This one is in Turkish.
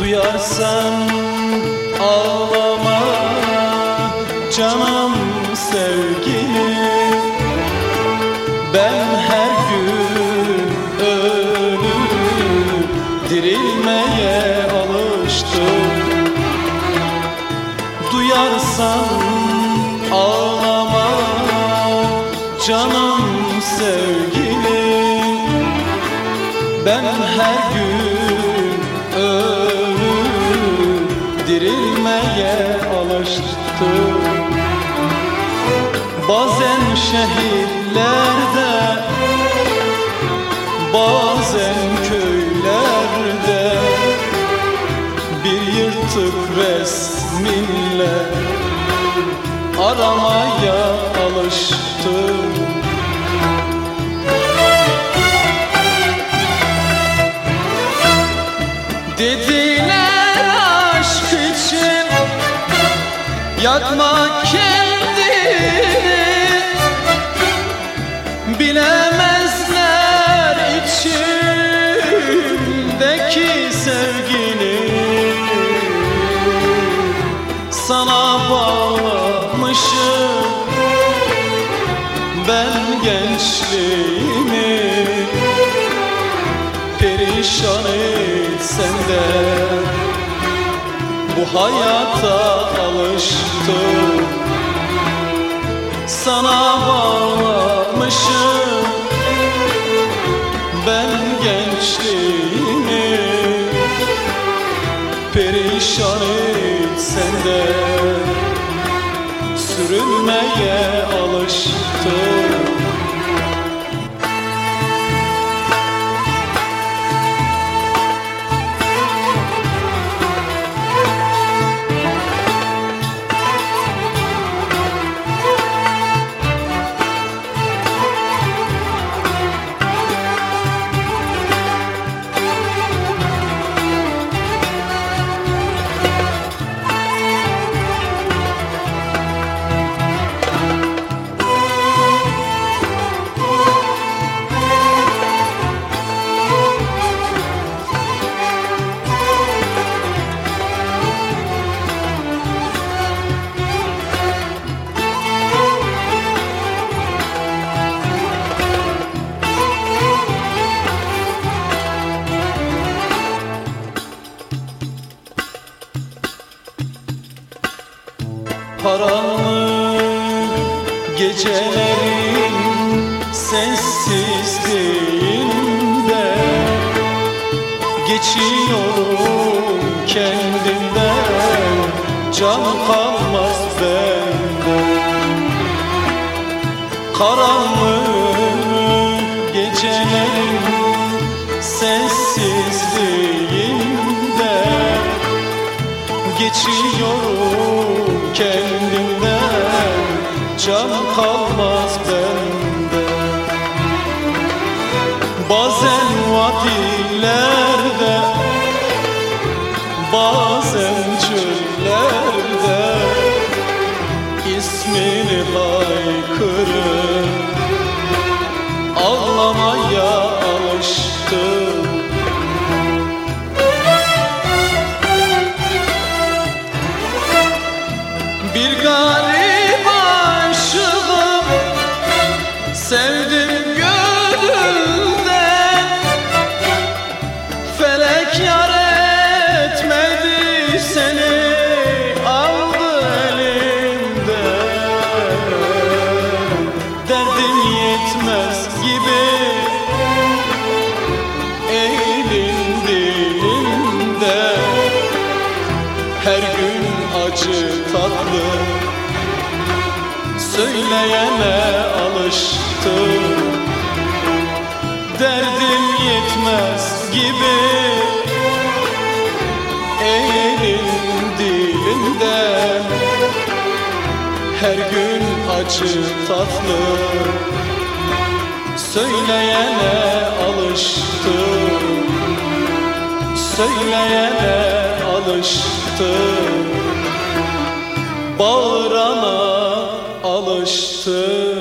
Duyarsan ağlama canım sevgilim, ben her gün ölüp dirilmeye alıştım. Duyarsan ağlama canım sevgilim, ben her gün ölüp dirilmeye alıştım. Bazen şehirlerde, bazen köylerde bir yırtık resminle aramaya alıştım. Dediler aşk için yakma kendini, bilemezler içimdeki sevgini. Sana bağlamışım ben gençliğimi, perişan etsen de bu hayata alıştım. Sana bağlamışım ben gençliğimi, perişan etsen de sürünmeye alıştım. Karanlık gecelerin sessizliğinde geçiyorum kendimden, can kalmaz bende. Karanlık gecelerin sessizliğinde geçiyorum kendimden, can kalmaz bende. Bazen vadilerde, bazen çöllerde ismini haykırıp ağlamaya alıştım. Bir garip aşığım, sevdim gönülden, felek yar etmedi seni, aldı elimden. Derdim yetmez gibi elin dilimde, her gün acı tatlı söyleyene alıştım. Derdim yetmez gibi elin dilinde, her gün acı tatlı söyleyene alıştım. Söyleyene alıştım, bağırana alıştım.